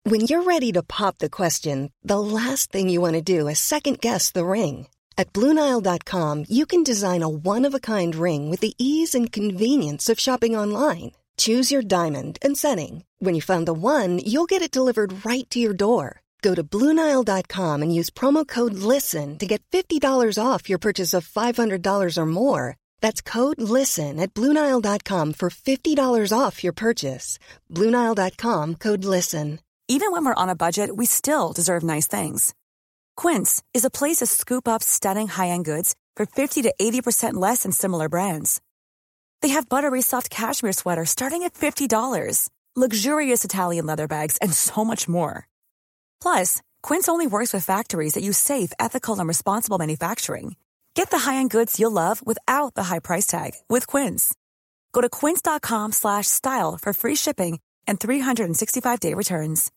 When you're ready to pop the question, the last thing you want to do is second-guess the ring. At BlueNile.com, you can design a one-of-a-kind ring with the ease and convenience of shopping online. Choose your diamond and setting. When you find the one, you'll get it delivered right to your door. Go to BlueNile.com and use promo code LISTEN to get $50 off your purchase of $500 or more. That's code LISTEN at BlueNile.com for $50 off your purchase. BlueNile.com, code LISTEN. Even when we're on a budget, we still deserve nice things. Quince is a place to scoop up stunning high-end goods for 50 to 80% less than similar brands. They have buttery soft cashmere sweaters starting at $50, luxurious Italian leather bags, and so much more. Plus, Quince only works with factories that use safe, ethical, and responsible manufacturing. Get the high-end goods you'll love without the high price tag with Quince. Go to quince.com/style for free shipping and 365-day returns.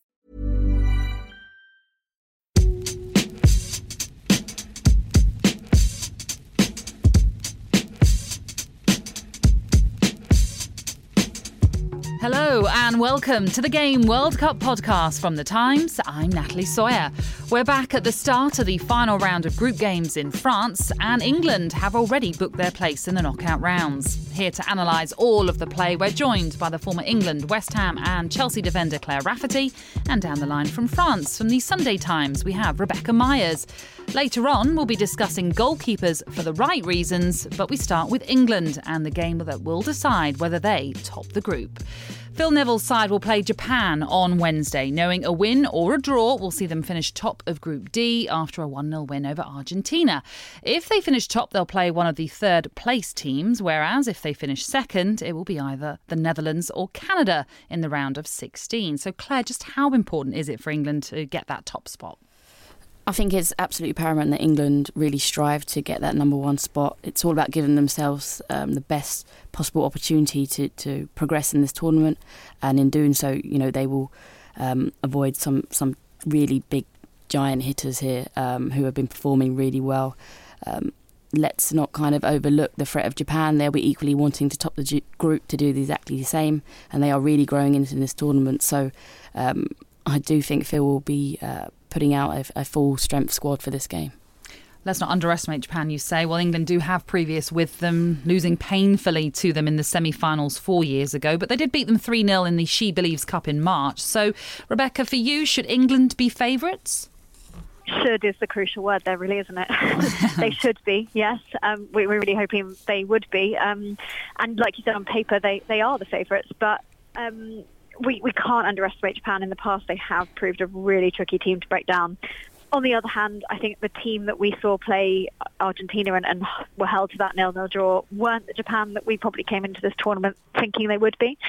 Hello and welcome to the Game World Cup podcast from The Times. I'm Natalie Sawyer. We're back at the start of the final round of group games in France, and England have already booked their place in the knockout rounds. Here to analyse all of the play, we're joined by the former England, West Ham and Chelsea defender Claire Rafferty, and down the line from France, from the Sunday Times, we have Rebecca Myers. Later on, we'll be discussing goalkeepers for the right reasons, but we start with England and the game that will decide whether they top the group. Phil Neville's side will play Japan on Wednesday. Knowing a win or a draw will see them finish top of Group D after a 1-0 win over Argentina. If they finish top, they'll play one of the third-place teams, whereas if they finish second, it will be either the Netherlands or Canada in the round of 16. So, Claire, just how important is it for England to get that top spot? I think it's absolutely paramount that England really strive to get that number one spot. It's all about giving themselves the best possible opportunity to progress in this tournament, and in doing so, you know, they will avoid some really big giant hitters here who have been performing really well. Let's not kind of overlook the threat of Japan. They'll be equally wanting to top the group to do exactly the same, and they are really growing into this tournament. So I do think Phil will be putting out a full strength squad for this game. Let's not underestimate Japan, you say. Well, England do have previous with them, losing painfully to them in the semi-finals 4 years ago, but they did beat them 3-0 in the She Believes Cup in March. So, Rebecca, for you, should England be favourites? Should is the crucial word there, really, isn't it? They should be, yes. We're really hoping they would be. And like you said, on paper, they are the favourites, but we can't underestimate Japan. In the past, they have proved a really tricky team to break down. On the other hand, I think the team that we saw play Argentina and were held to that 0-0 draw weren't the Japan that we probably came into this tournament thinking they would be.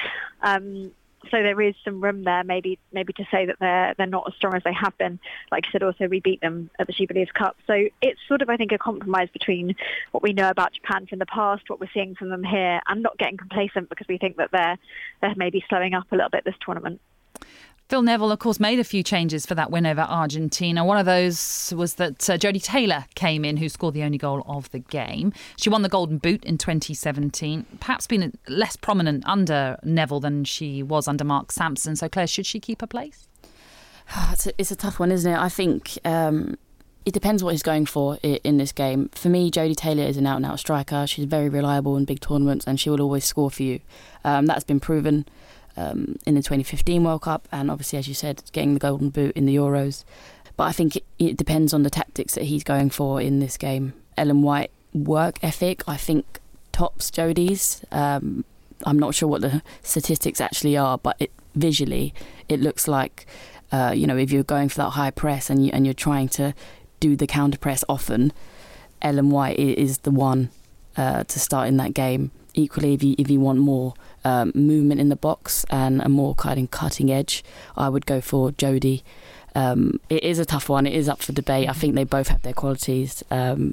So there is some room there, maybe to say that they're not as strong as they have been. Like I said, also we beat them at the She Believes Cup. So it's sort of, I think, a compromise between what we know about Japan from the past, what we're seeing from them here, and not getting complacent because we think that they're maybe slowing up a little bit this tournament. Phil Neville, of course, made a few changes for that win over Argentina. One of those was that Jodie Taylor came in, who scored the only goal of the game. She won the Golden Boot in 2017, perhaps been less prominent under Neville than she was under Mark Sampson. So, Claire, should she keep her place? It's a tough one, isn't it? I think it depends what he's going for in this game. For me, Jodie Taylor is an out-and-out striker. She's very reliable in big tournaments and she will always score for you. That's been proven in the 2015 World Cup, and obviously, as you said, getting the Golden Boot in the Euros. But I think it depends on the tactics that he's going for in this game. Ellen White work ethic, I think, tops Jodie's. I'm not sure what the statistics actually are, but visually it looks like if you're going for that high press and you're trying to do the counter press often, Ellen White is the one to start in that game. Equally, if you want more movement in the box and a more kind of cutting edge, I would go for Jodie. It is a tough one. It is up for debate. I think they both have their qualities. I'm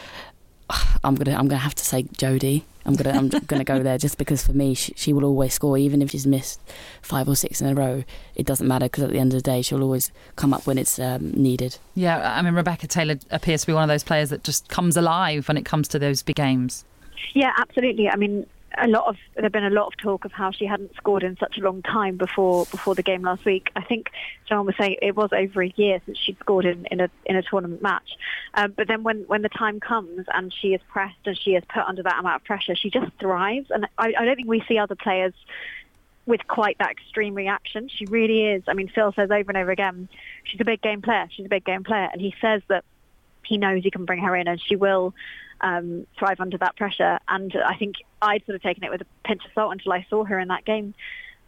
gonna have to say Jodie. I'm gonna go there just because for me she will always score, even if she's missed 5 or 6 in a row. It doesn't matter because at the end of the day she'll always come up when it's needed. Yeah, I mean, Rebecca Taylor appears to be one of those players that just comes alive when it comes to those big games. Yeah, absolutely. I mean, there'd been a lot of talk of how she hadn't scored in such a long time before the game last week. I think someone was saying it was over a year since she'd scored in a tournament match. But then when the time comes and she is pressed and she is put under that amount of pressure, she just thrives. And I don't think we see other players with quite that extreme reaction. She really is. I mean, Phil says over and over again, she's a big game player. She's a big game player. And he says that he knows he can bring her in and she will thrive under that pressure. And I think I'd sort of taken it with a pinch of salt until I saw her in that game,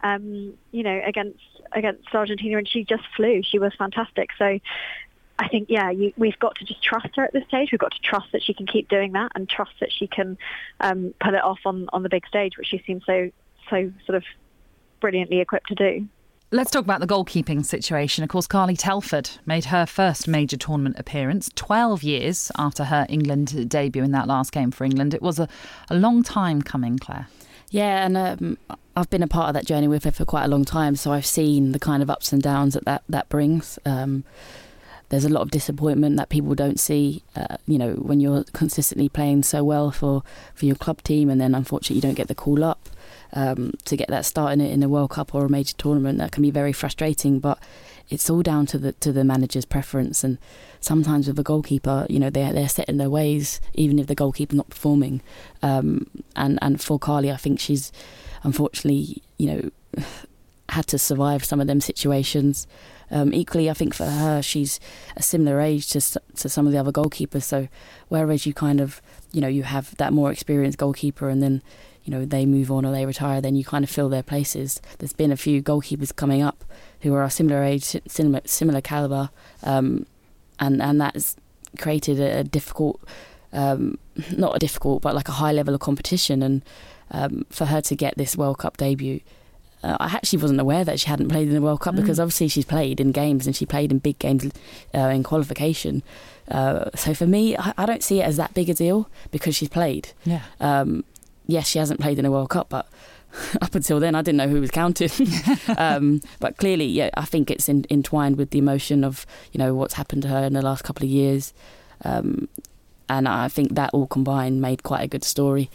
against Argentina, and she just flew. She was fantastic. So I think, we've got to just trust her at this stage. We've got to trust that she can keep doing that and trust that she can pull it off on the big stage, which she seems so sort of brilliantly equipped to do. Let's talk about the goalkeeping situation. Of course, Carly Telford made her first major tournament appearance 12 years after her England debut in that last game for England. It was a long time coming, Claire. Yeah, and I've been a part of that journey with her for quite a long time, so I've seen the kind of ups and downs that brings. There's a lot of disappointment that people don't see, when you're consistently playing so well for your club team, and then unfortunately you don't get the call up. To get that start in a World Cup or a major tournament, that can be very frustrating, but it's all down to the manager's preference. And sometimes with a goalkeeper, they're set in their ways, even if the goalkeeper's not performing. And for Carly, I think she's unfortunately, had to survive some of them situations. Equally, I think for her, she's a similar age to some of the other goalkeepers. So whereas you kind of, you have that more experienced goalkeeper and then, they move on or they retire, then you kind of fill their places. There's been a few goalkeepers coming up who are a similar age, similar calibre, and that's created a difficult, not a difficult, but like a high level of competition. And for her to get this World Cup debut, I actually wasn't aware that she hadn't played in the World Cup because obviously she's played in games and she played in big games in qualification. So for me, I don't see it as that big a deal because she's played. Yeah. Yes, she hasn't played in a World Cup, but up until then, I didn't know who was counted. But clearly, I think it's entwined with the emotion of, what's happened to her in the last couple of years. And I think that all combined made quite a good story.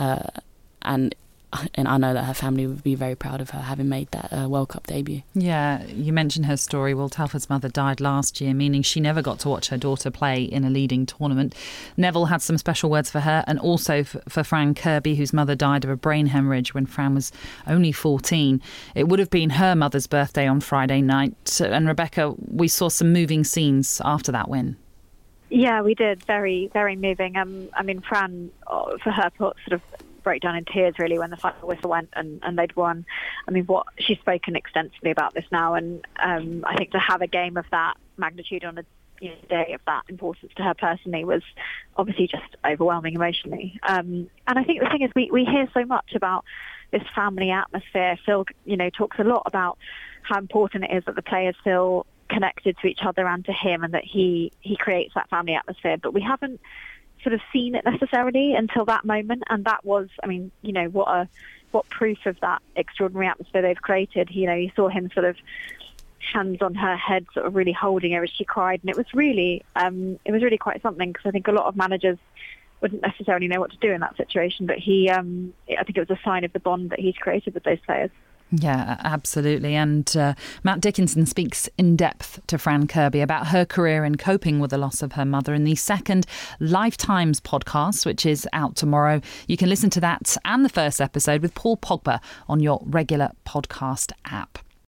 And I know that her family would be very proud of her having made that World Cup debut. Yeah, you mentioned her story. Well, Telford's mother died last year, meaning she never got to watch her daughter play in a leading tournament. Neville had some special words for her and also for Fran Kirby, whose mother died of a brain hemorrhage when Fran was only 14. It would have been her mother's birthday on Friday night. And Rebecca, we saw some moving scenes after that win. Yeah, we did. Very, very moving. Fran, for her, sort of broke down in tears really when the final whistle went and they'd won. She's spoken extensively about this now, and I think to have a game of that magnitude on a day of that importance to her personally was obviously just overwhelming emotionally. And I think the thing is we hear so much about this family atmosphere. Phil, talks a lot about how important it is that the players feel connected to each other and to him, and that he creates that family atmosphere. But we haven't sort of seen it necessarily until that moment, and that was, what proof of that extraordinary atmosphere they've created. You saw him sort of hands on her head, sort of really holding her as she cried, and it was really quite something, because I think a lot of managers wouldn't necessarily know what to do in that situation, but I think it was a sign of the bond that he's created with those players. Yeah, absolutely. And Matt Dickinson speaks in depth to Fran Kirby about her career in coping with the loss of her mother in the second Lifetimes podcast, which is out tomorrow. You can listen to that and the first episode with Paul Pogba on your regular podcast app.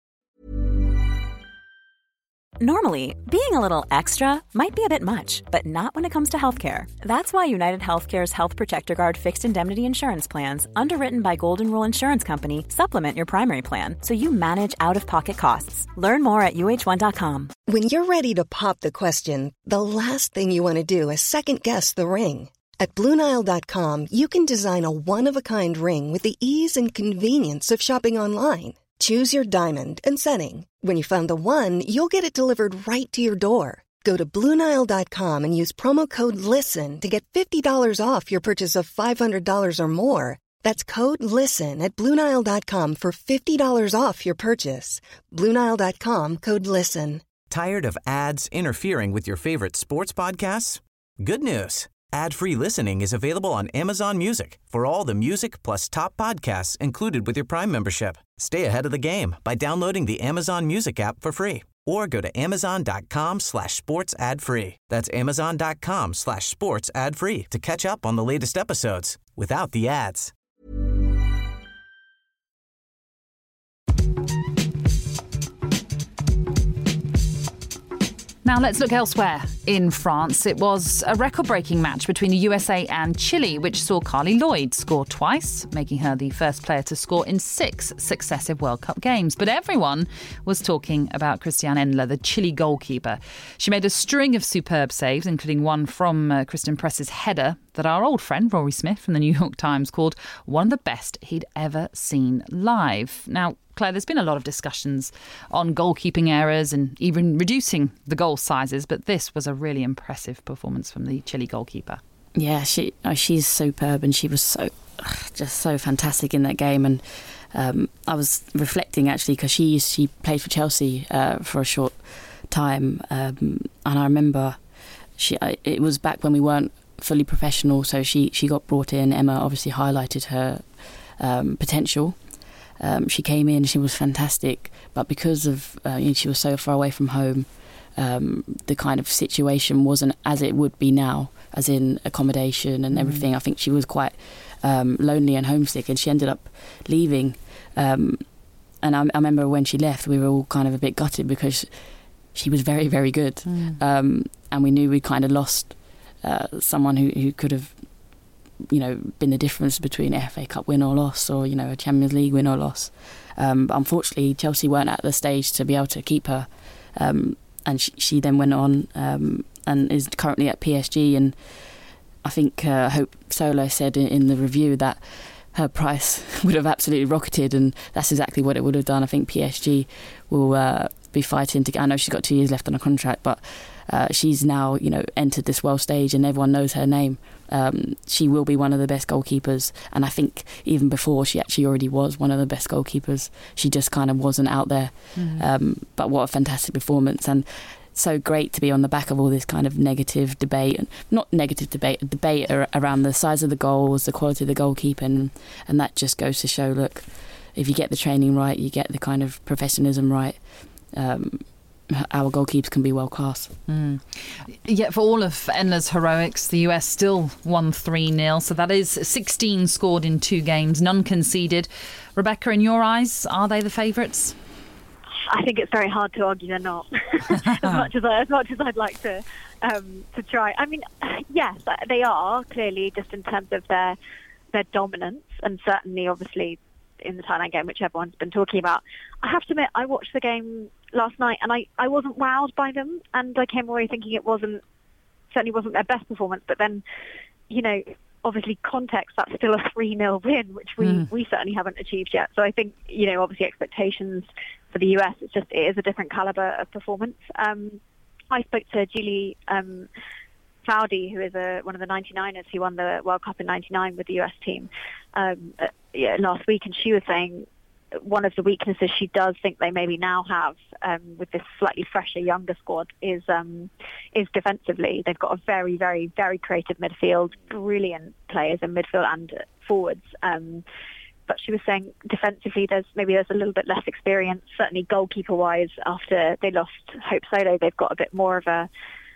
Normally, being a little extra might be a bit much, but not when it comes to healthcare. That's why United Healthcare's Health Protector Guard fixed indemnity insurance plans, underwritten by Golden Rule Insurance Company, supplement your primary plan so you manage out-of-pocket costs. Learn more at UH1.com. When you're ready to pop the question, the last thing you want to do is second-guess the ring. At BlueNile.com, you can design a one-of-a-kind ring with the ease and convenience of shopping online. Choose your diamond and setting. When you find the one, you'll get it delivered right to your door. Go to BlueNile.com and use promo code LISTEN to get $50 off your purchase of $500 or more. That's code LISTEN at BlueNile.com for $50 off your purchase. BlueNile.com, code LISTEN. Tired of ads interfering with your favorite sports podcasts? Good news. Ad-free listening is available on Amazon Music for all the music plus top podcasts included with your Prime membership. Stay ahead of the game by downloading the Amazon Music app for free or go to amazon.com/sports ad free. That's amazon.com/sports ad free to catch up on the latest episodes without the ads. Now let's look elsewhere. In France, it was a record-breaking match between the USA and Chile, which saw Carly Lloyd score twice, making her the first player to score in 6 successive World Cup games. But everyone was talking about Christiane Endler, the Chile goalkeeper. She made a string of superb saves, including one from Kristen Press's header that our old friend Rory Smith from the New York Times called one of the best he'd ever seen live. Now, Claire, there's been a lot of discussions on goalkeeping errors and even reducing the goal sizes, but this was a really impressive performance from the Chile goalkeeper. Yeah, she's superb, and she was just so fantastic in that game. And I was reflecting actually because she played for Chelsea for a short time, and I remember it was back when we weren't fully professional, so she got brought in. Emma obviously highlighted her potential. She came in, she was fantastic, but because of she was so far away from home, the kind of situation wasn't as it would be now, as in accommodation and everything. I think she was quite lonely and homesick, and she ended up leaving. And I remember when she left, we were all kind of a bit gutted because she was very, very good. And we knew we kind of lost someone who could have, been the difference between a FA Cup win or loss, or, a Champions League win or loss. But unfortunately, Chelsea weren't at the stage to be able to keep her. And she then went on and is currently at PSG. And I think Hope Solo said in the review that her price would have absolutely rocketed, and that's exactly what it would have done. I think PSG will be fighting to. I know she's got 2 years left on a contract, but she's now, entered this world stage and everyone knows her name. She will be one of the best goalkeepers, and I think even before she actually already was one of the best goalkeepers. She just kind of wasn't out there. But what a fantastic performance, and so great to be on the back of all this kind of negative debate, and not negative debate, a debate around the size of the goals, the quality of the goalkeeping, and that just goes to show, look, if you get the training right, you get the kind of professionalism right, our goalkeepers can be world class. Yet for all of Endler's heroics, the US still won 3-0, so that is 16 scored in 2 games, none conceded. Rebecca, in your eyes, are they the favourites? I think it's very hard to argue they're not. as much as I'd like to try. I mean, yes, they are clearly, just in terms of their dominance, and certainly, obviously, in the Thailand game, which everyone's been talking about. I have to admit, I watched the game last night and I wasn't wowed by them, and I came away thinking it certainly wasn't their best performance. But then, obviously context, that's still a 3-0 win, which we certainly haven't achieved yet. So I think, obviously expectations for the US, it is a different calibre of performance. I spoke to Julie Foudy, who is one of the 99ers who won the World Cup in 99 with the US team last week, and she was saying one of the weaknesses she does think they maybe now have with this slightly fresher, younger squad is defensively. They've got a very, very, very creative midfield, brilliant players in midfield and forwards. But she was saying defensively there's a little bit less experience, certainly goalkeeper-wise. After they lost Hope Solo, they've got a bit more of a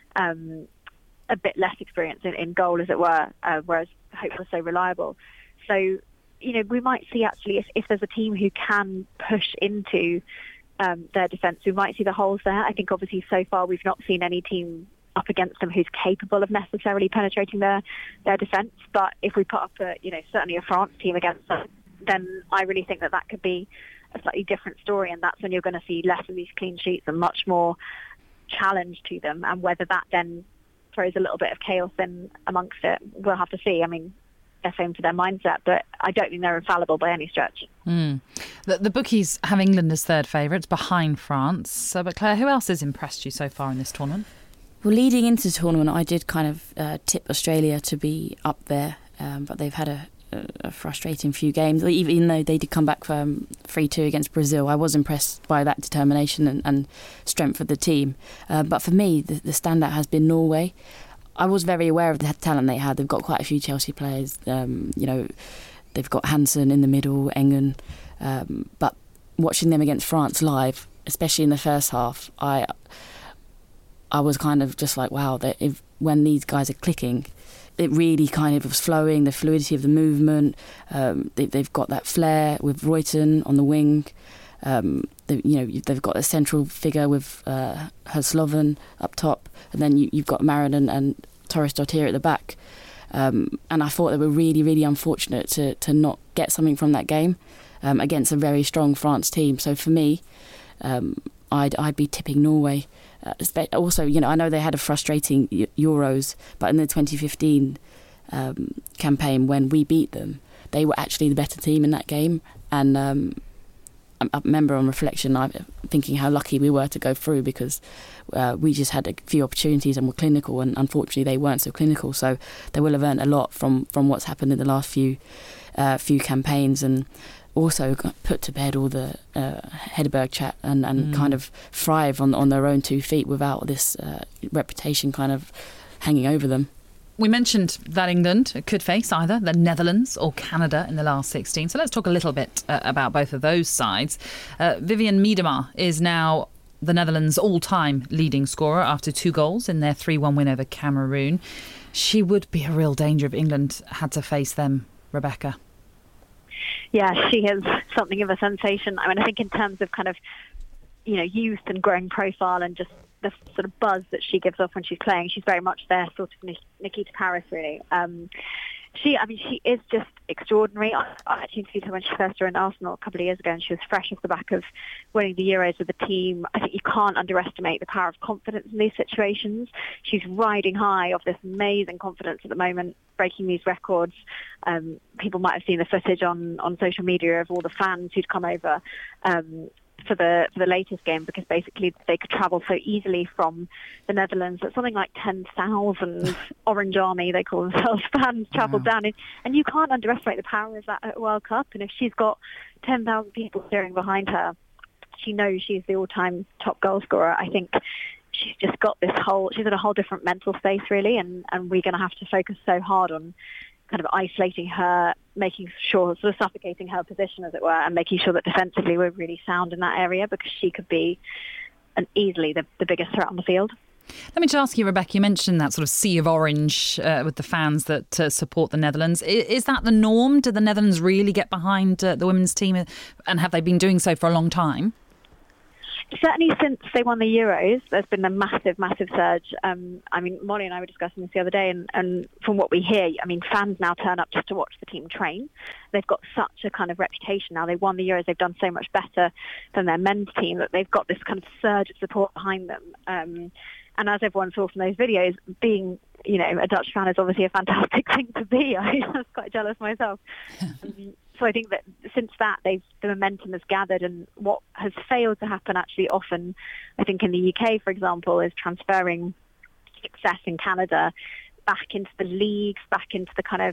bit less experience in goal, as it were, whereas Hope was so reliable. So, we might see actually if there's a team who can push into their defence, we might see the holes there. I think obviously so far we've not seen any team up against them who's capable of necessarily penetrating their defence. But if we put up certainly a France team against them, then I really think that could be a slightly different story, and that's when you're going to see less of these clean sheets and much more challenge to them. And whether that then throws a little bit of chaos in amongst it, we'll have to see. I mean, they're same to their mindset, but I don't think they're infallible by any stretch. The bookies have England as third favourites behind France. But Claire, who else has impressed you so far in this tournament? Well, leading into the tournament, I did kind of tip Australia to be up there, but they've had a frustrating few games. Even though they did come back from 3-2 against Brazil, I was impressed by that determination and strength of the team. But for me, the standout has been Norway. I was very aware of the talent they had. They've got quite a few Chelsea players. They've got Hansen in the middle, Engen. But watching them against France live, especially in the first half, I was kind of just like, wow, when these guys are clicking, it really kind of was flowing, the fluidity of the movement. They've got that flair with Reuten on the wing. They've got a central figure with Hersloven up top, and then you've got Marin and Torres Dottir at the back. And I thought they were really, really unfortunate to not get something from that game against a very strong France team. So for me, I'd be tipping Norway. Also, I know they had a frustrating Euros, but in the 2015 campaign when we beat them, they were actually the better team in that game. And I remember on reflection, I'm thinking how lucky we were to go through, because we just had a few opportunities and were clinical, and unfortunately they weren't so clinical. So they will have earned a lot from what's happened in the last few campaigns, and also put to bed all the Hedberg chat and kind of thrive on their own 2 feet without this reputation kind of hanging over them. We mentioned that England could face either the Netherlands or Canada in the last 16. So let's talk a little bit about both of those sides. Vivianne Miedema is now the Netherlands' all-time leading scorer after 2 goals in their 3-1 win over Cameroon. She would be a real danger if England had to face them, Rebecca. Yeah, she is something of a sensation. I mean, I think in terms of kind of, youth and growing profile and just the sort of buzz that she gives off when she's playing, she's very much their sort of Nikita Paris, really. She is just extraordinary. I actually interviewed her when she first joined Arsenal a couple of years ago, and she was fresh off the back of winning the Euros with the team. I think you can't underestimate the power of confidence in these situations. She's riding high off this amazing confidence at the moment, breaking these records. People might have seen the footage on social media of all the fans who'd come over for the latest game, because basically they could travel so easily from the Netherlands that something like 10,000 Orange Army, they call themselves, fans travelled down in, and you can't underestimate the power of that at a World Cup. And if she's got 10,000 people cheering behind her, she knows she's the all-time top goal scorer. I think she's just got she's in a whole different mental space, really, and we're going to have to focus so hard on kind of isolating her, making sure, sort of suffocating her position, as it were, and making sure that defensively we're really sound in that area, because she could be easily the biggest threat on the field. Let me just ask you, Rebecca, you mentioned that sort of sea of orange with the fans that support the Netherlands. Is that the norm? Do the Netherlands really get behind the women's team, and have they been doing so for a long time? Certainly since they won the Euros, there's been a massive, massive surge. Molly and I were discussing this the other day, and from what we hear, fans now turn up just to watch the team train. They've got such a kind of reputation now. They won the Euros. They've done so much better than their men's team that they've got this kind of surge of support behind them. And as everyone saw from those videos, being, a Dutch fan is obviously a fantastic thing to be. I was quite jealous myself. So I think that since that, the momentum has gathered, and what has failed to happen actually often, I think in the UK, for example, is transferring success in Canada back into the leagues, back into the kind of,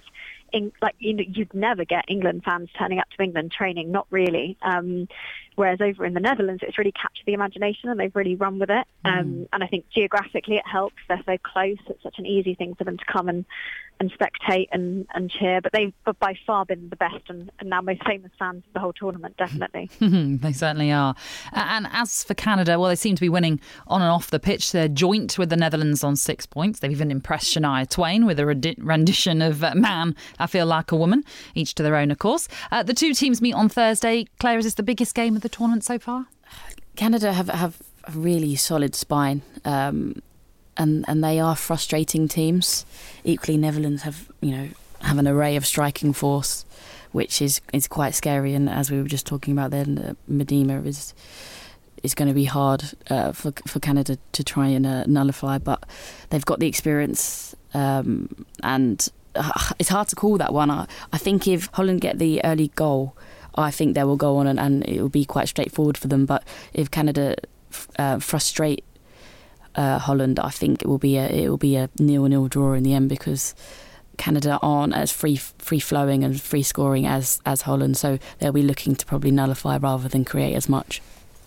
you'd never get England fans turning up to England training, not really. Whereas over in the Netherlands, it's really captured the imagination and they've really run with it. And I think geographically it helps. They're so close. It's such an easy thing for them to come and spectate and cheer. But they've by far been the best and now most famous fans of the whole tournament, definitely. They certainly are. And as for Canada, well, they seem to be winning on and off the pitch. They're joint with the Netherlands on 6 points. They've even impressed Shania Twain with a rendition of Man, I Feel Like a Woman, each to their own, of course. The two teams meet on Thursday. Claire, is this the biggest game of the tournament so far? Canada have a really solid spine, and they are frustrating teams. Equally, Netherlands have an array of striking force, which is quite scary. And as we were just talking about then, Miedema is going to be hard for Canada to try and nullify, but they've got the experience, and it's hard to call that one. I think if Holland get the early goal, I think they will go on and it will be quite straightforward for them. But if Canada frustrate Holland, I think it will be a 0-0 draw in the end, because Canada aren't as free flowing and free scoring as Holland, so they'll be looking to probably nullify rather than create as much.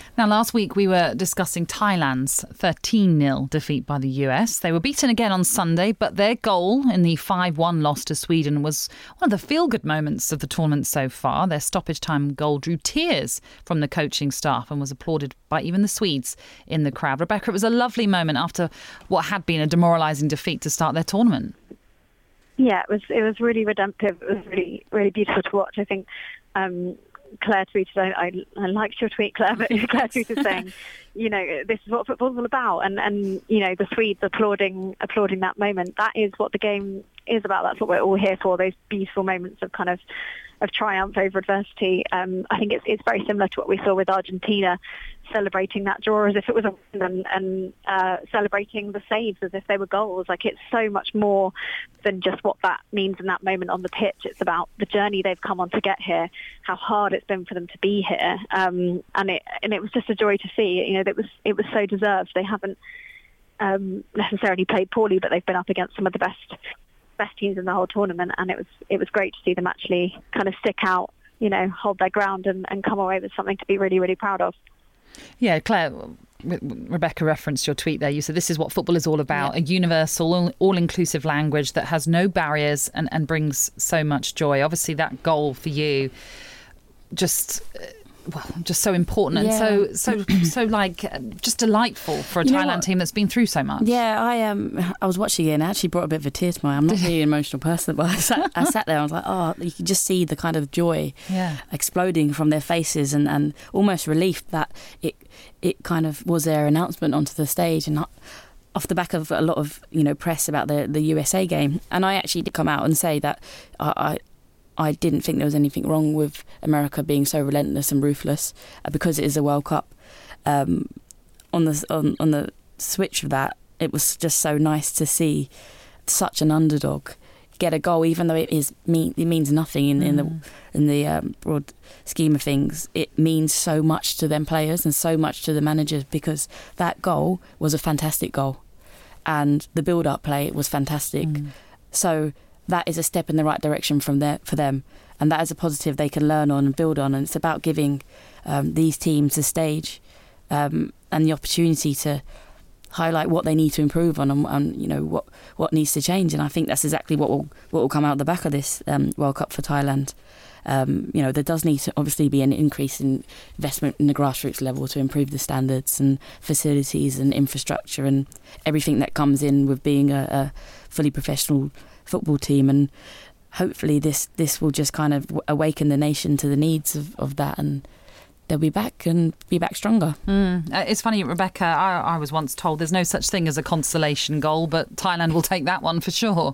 Now, last week we were discussing Thailand's 13-0 defeat by the US. They were beaten again on Sunday, but their goal in the 5-1 loss to Sweden was one of the feel-good moments of the tournament so far. Their stoppage time goal drew tears from the coaching staff and was applauded by even the Swedes in the crowd. Rebecca, it was a lovely moment after what had been a demoralising defeat to start their tournament. Yeah, it was really redemptive. It was really, really beautiful to watch. I think Claire tweeted, I liked your tweet, Claire, but Claire tweeted saying, this is what football's all about. And the Swedes applauding that moment. That is what the game is about. That's what we're all here for, those beautiful moments of kind of triumph over adversity. I think it's very similar to what we saw with Argentina, celebrating that draw as if it was a win and celebrating the saves as if they were goals. Like, it's so much more than just what that means in that moment on the pitch. It's about the journey they've come on to get here, how hard it's been for them to be here, and it was just a joy to see. It was so deserved. They haven't necessarily played poorly, but they've been up against some of the best teams in the whole tournament, and it was great to see them actually kind of stick out, hold their ground and come away with something to be really, really proud of. Yeah, Claire, Rebecca referenced your tweet there. You said this is what football is all about, a universal, all-inclusive language that has no barriers and brings so much joy. Obviously, that goal for you just so important and so like just delightful for a Thailand team that's been through so much. Yeah, I was watching it and it actually brought a bit of a tear to my eye. I'm not really an emotional person, but I sat there and I was like, oh, you could just see the kind of joy exploding from their faces and almost relief that it kind of was their announcement onto the stage, and off the back of a lot of press about the USA game. And I actually did come out and say that I didn't think there was anything wrong with America being so relentless and ruthless because it is a World Cup. On the switch of that, it was just so nice to see such an underdog get a goal, even though it means nothing in the broad scheme of things. It means so much to them players and so much to the managers, because that goal was a fantastic goal, and the build-up play was fantastic. So that is a step in the right direction for them, and that is a positive they can learn on and build on. And it's about giving these teams the stage and the opportunity to highlight what they need to improve on and what needs to change. And I think that's exactly what will come out the back of this World Cup for Thailand. There does need to obviously be an increase in investment in the grassroots level to improve the standards and facilities and infrastructure and everything that comes in with being a fully professional football team. And hopefully this will just kind of awaken the nation to the needs of that, and they'll be back stronger. It's funny, Rebecca, I was once told there's no such thing as a consolation goal, but Thailand will take that one for sure.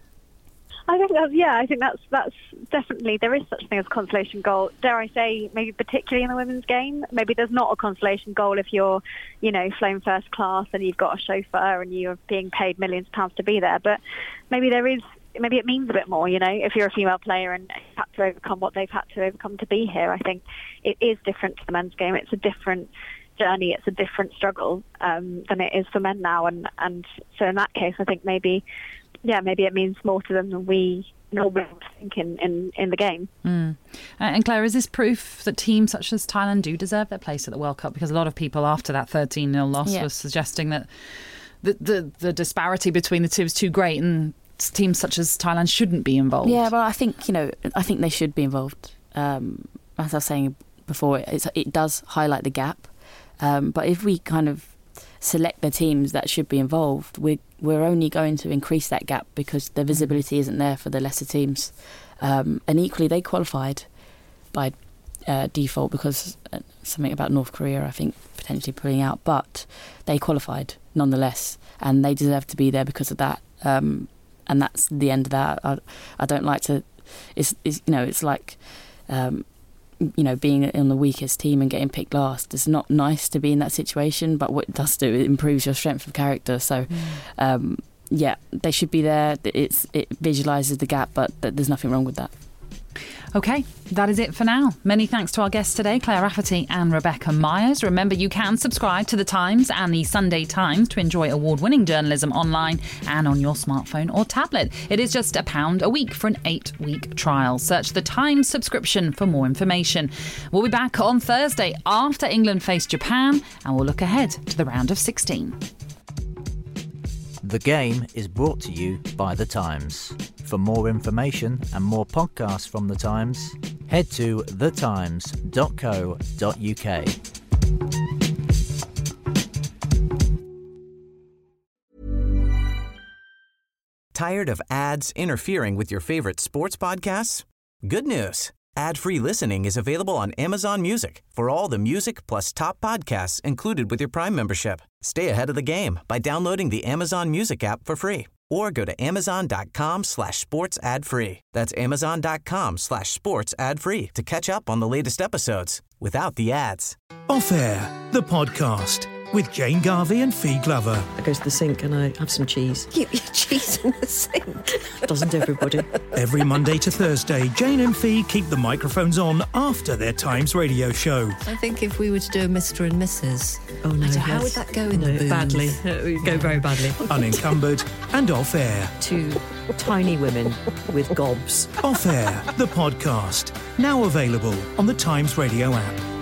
I think that's definitely, there is such a thing as a consolation goal. Dare I say, maybe particularly in the women's game, maybe there's not a consolation goal if you're, flown first class and you've got a chauffeur and you're being paid millions of pounds to be there. But maybe it means a bit more, if you're a female player and you've had to overcome what they've had to overcome to be here. I think it is different to the men's game. It's a different journey. It's a different struggle than it is for men now. And so in that case, I think maybe it means more to them than we normally think in the game. And Claire, is this proof that teams such as Thailand do deserve their place at the World Cup? Because a lot of people after that 13-0 loss was suggesting that the disparity between the two is too great and teams such as Thailand shouldn't be involved. Yeah, well, I think they should be involved. As I was saying before, it does highlight the gap. But if we kind of select the teams that should be involved, we're only going to increase that gap because the visibility isn't there for the lesser teams. And equally, they qualified by default because something about North Korea, I think, potentially pulling out. But they qualified nonetheless, and they deserve to be there because of that. And that's the end of that. I don't like to. It's like being on the weakest team and getting picked last. It's not nice to be in that situation, but what it does do, it improves your strength of character. So, they should be there. It visualises the gap, but there's nothing wrong with that. OK, that is it for now. Many thanks to our guests today, Claire Rafferty and Rebecca Myers. Remember, you can subscribe to The Times and The Sunday Times to enjoy award-winning journalism online and on your smartphone or tablet. It is just £1 a week for an 8-week trial. Search The Times subscription for more information. We'll be back on Thursday after England face Japan, and we'll look ahead to the round of 16. The Game is brought to you by The Times. For more information and more podcasts from The Times, head to thetimes.co.uk. Tired of ads interfering with your favorite sports podcasts? Good news. Ad-free listening is available on Amazon Music for all the music plus top podcasts included with your Prime membership. Stay ahead of the game by downloading the Amazon Music app for free or go to amazon.com/sports ad free. That's amazon.com/sports ad free to catch up on the latest episodes without the ads. Off Air, the podcast with Jane Garvey and Fee Glover. I go to the sink and I have some cheese. You eat cheese in the sink? Doesn't everybody? Every Monday to Thursday, Jane and Fee keep the microphones on after their Times radio show. I think if we were to do a Mr. and Mrs. Oh no, how would that go in the booth? Badly. It would go very badly. Unencumbered and Off Air. Two tiny women with gobs. Off Air, the podcast. Now available on the Times radio app.